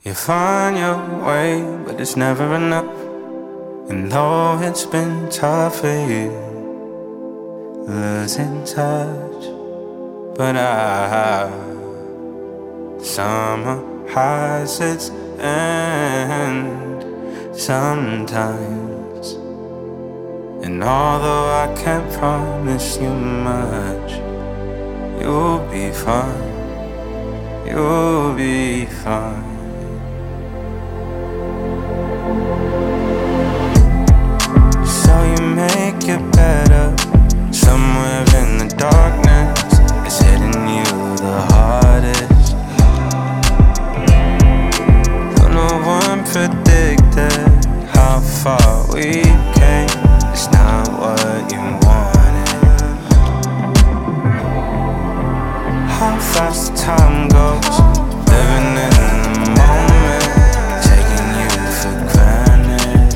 You find your way, but it's never enough. And though it's been tough for you, losing touch, but summer has its end sometimes. And although I can't promise you much, you'll be fine, you'll be fine. So you make it better. Somewhere in the darkness is hitting you the hardest. Though no one predicted how far we came, it's not what you wanted. How fast time goes, living in the moment, taking you for granted.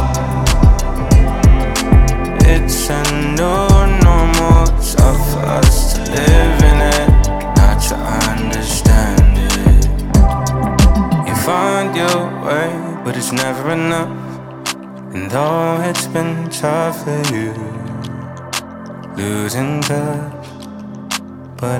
It's a new normal, it's up for us to live in it, not to understand it. You find your way, but it's never enough. And though it's been tough for you, losing touch, but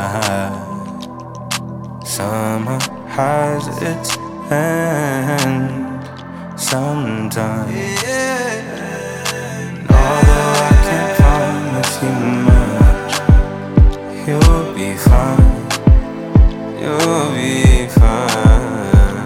summer has its end sometimes. And although I can't promise you much, you'll be fine, you'll be fine.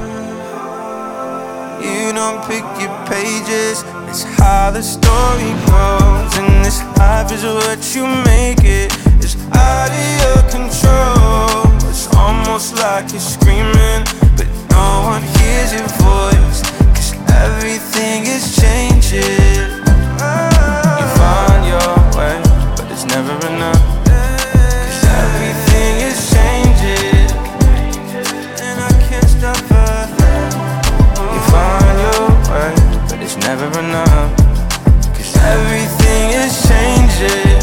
You don't pick your pages, it's how the story goes. And this life is what you make it, it's out of your control. It's almost like you're screaming, but no one hears your voice, 'cause everything is changing. You find your way, but it's never enough, 'cause everything is changing, and I can't stop her. You find your way, but it's never enough, 'cause everything is changing.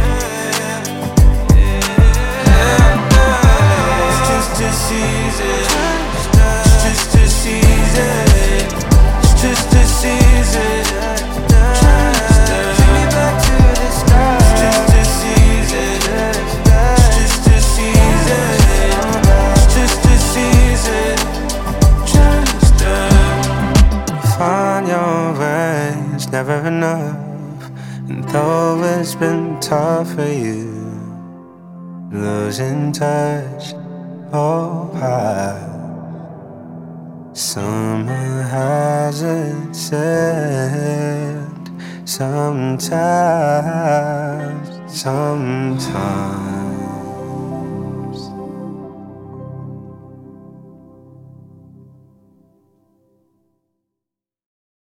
It's just a season, it's just a season, it's just a season. Take me back to the start. It's just a season, it's just a season, it's just a season. Find your way, it's never enough. And though it's been tough for you, losing touch, oh summer has its end sometimes, sometimes.